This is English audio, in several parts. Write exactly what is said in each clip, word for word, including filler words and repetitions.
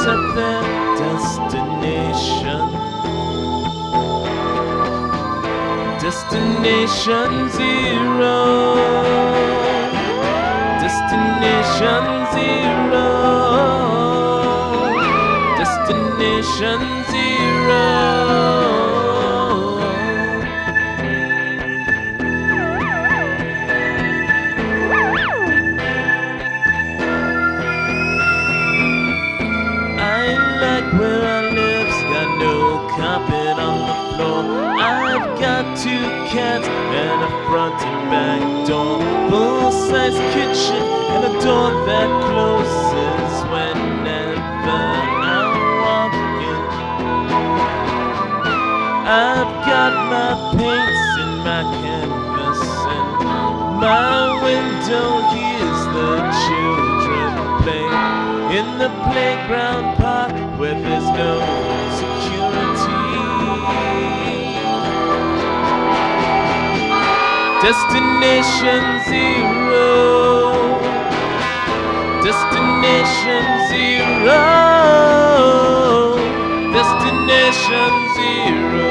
at their destination. Destination zero. Destination zero. Destination zero. Where I live's got no carpet on the floor. I've got two cats and a front and back door, full-size kitchen and a door that closes whenever I'm walking. I've got my paints and my canvas, and my window hears the children play in the playground park where there's no security. Destination zero. Destination zero. Destination zero.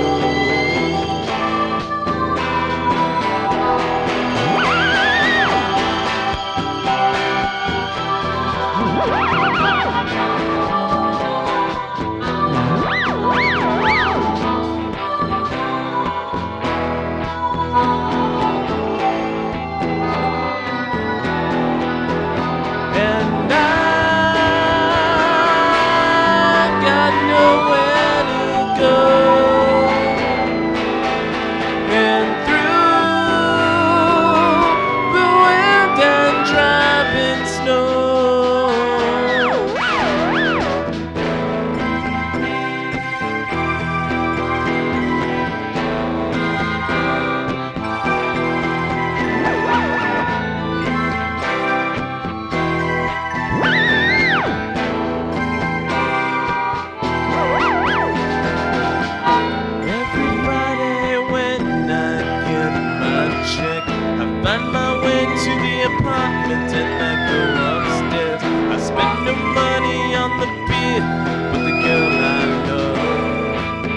Find my way to the apartment and I go upstairs. I spend no money on the beer with the girl I love.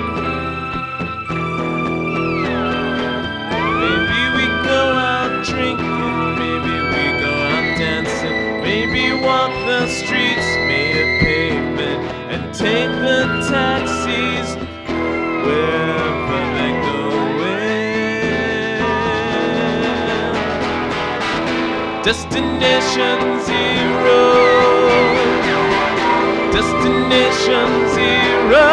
Maybe we go out drinking, maybe we go out dancing, maybe walk the streets made of pavement and take the taxis wherever they go. Destination zero. Destination zero.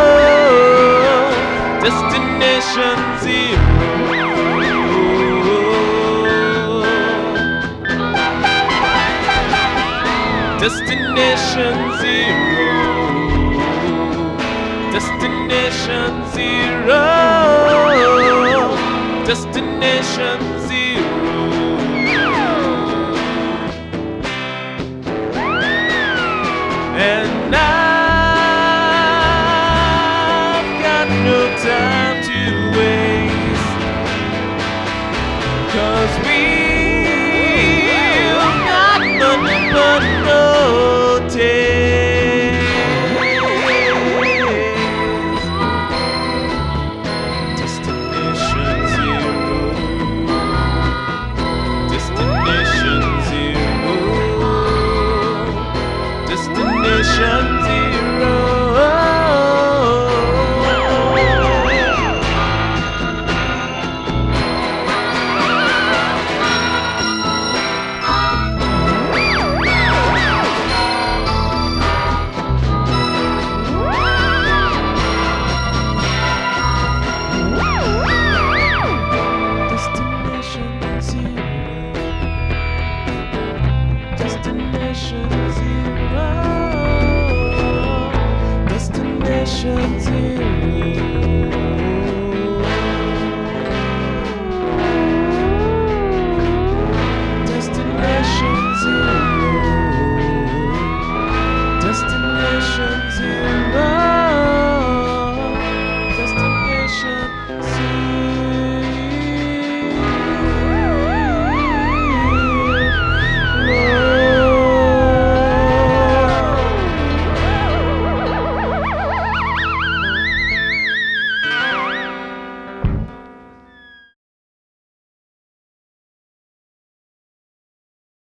Destination zero. Destination zero. Destination zero. Destination zero. And I've got no time to waste, 'cause we've got nothing but no taste. Destination zero. Destination zero. Destination zero. Destination zero. Destination zero.